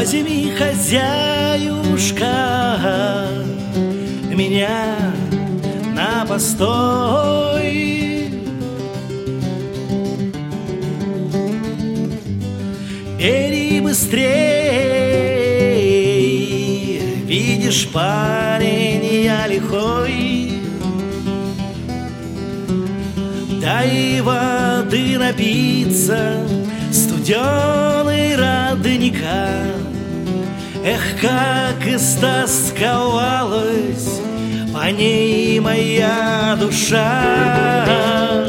Возьми, хозяюшка, меня на постой. Бери быстрей, видишь, парень я лихой. Дай воды напиться, студеный родника. Эх, как истосковалась по ней моя душа.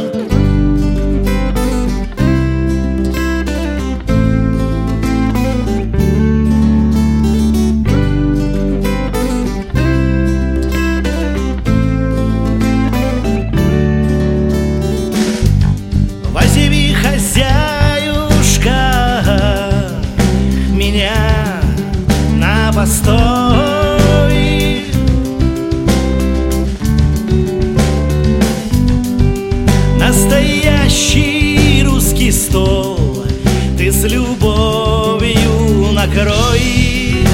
Возьми, хозяюшка, меня на постой. Настоящий русский стол ты с любовью накрой.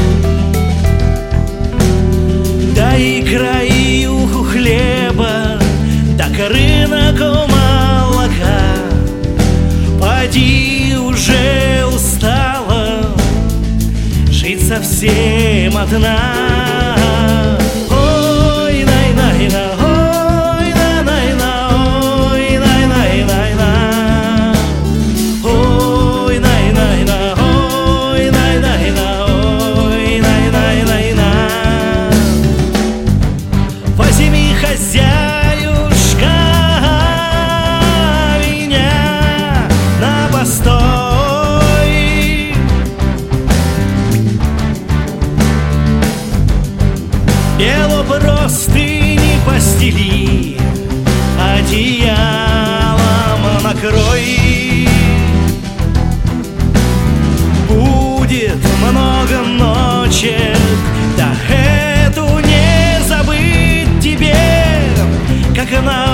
Дай краюху хлеба, так рынок молока. Поди, уже устала жить совсем одна. Ой, най-най-на, ой, на-най-на, ой, най-най-най-на. Ой, най-най-на, ой, най-най-на, ой, най-най-най-на. Возьми, хозяюшка, меня на постой. Бело простыни постели, одеялом накрой. Будет много ночек, да эту не забыть тебе, как она